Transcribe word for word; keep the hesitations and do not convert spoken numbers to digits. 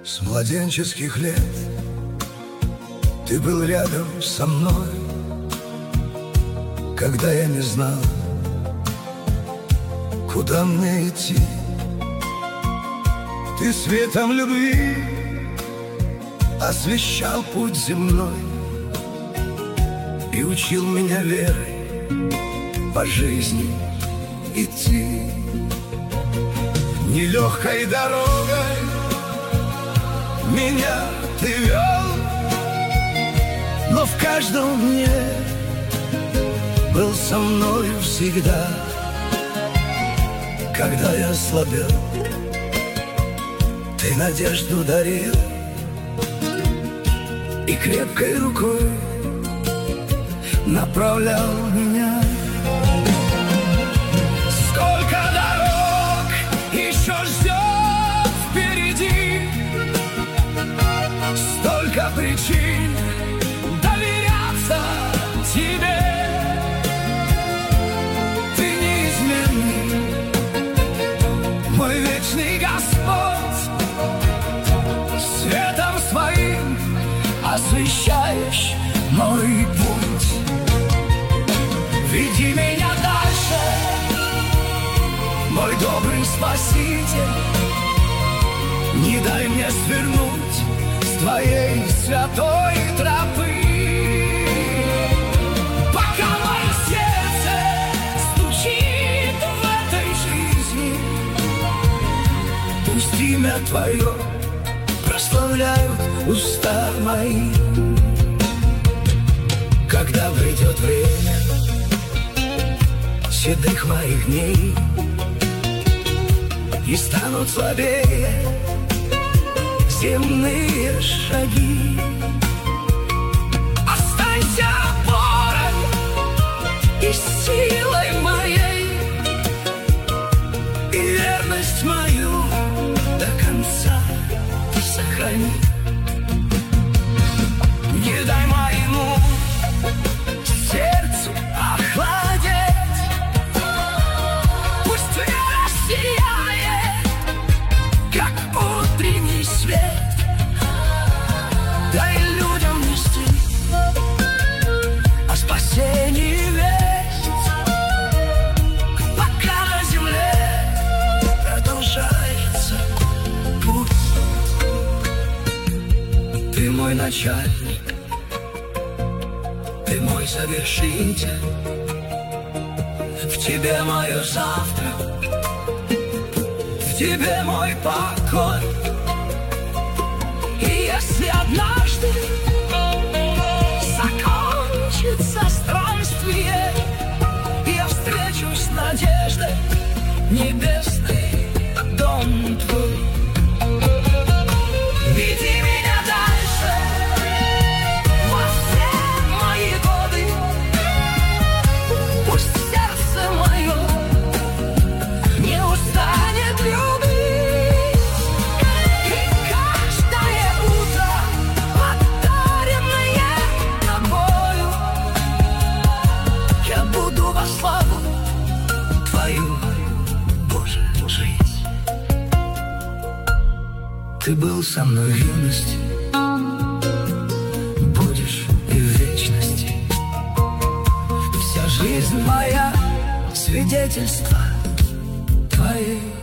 С младенческих лет ты был рядом со мной, когда я не знал, куда мне идти. Ты светом любви освещал путь земной и учил меня верой по жизни идти. Нелегкой дорогой меня ты вел, но в каждом дне был со мною всегда. Когда я слабел, ты надежду дарил и крепкой рукой направлял меня. Сколько дорог еще ждет впереди, столько причин доверяться тебе. Ты неизменный, мой вечный Господь, светом своим освещаешь мой путь. Веди меня дальше, мой добрый Спаситель, не дай мне свернуть с твоей святой тропы. Пока мое сердце стучит в этой жизни, пусть имя твое прославляют уста мои. Когда придет время седых моих дней и станут слабее земные шаги, останься опорой и силой моей, и верность мою до конца сохрани. Не дай моему сердцу охладеть, пусть вера сияет, как утренний свет. Дай людям нести о спасении весть, пока на земле продолжается путь. Ты мой начальник, ты мой завершитель, в тебе мое завтра, в тебе мой покой. И если однажды закончится странствие, я встречусь с надеждой, небесный дом твой. Веди меня дальше во все мои годы, пусть сердце мое не устанет любить, и каждое утро, подаренное тобою, я буду во славу твою, Боже, жить. Ты был со мной в юности, будешь и в вечности. Вся жизнь моя — свидетельство твоей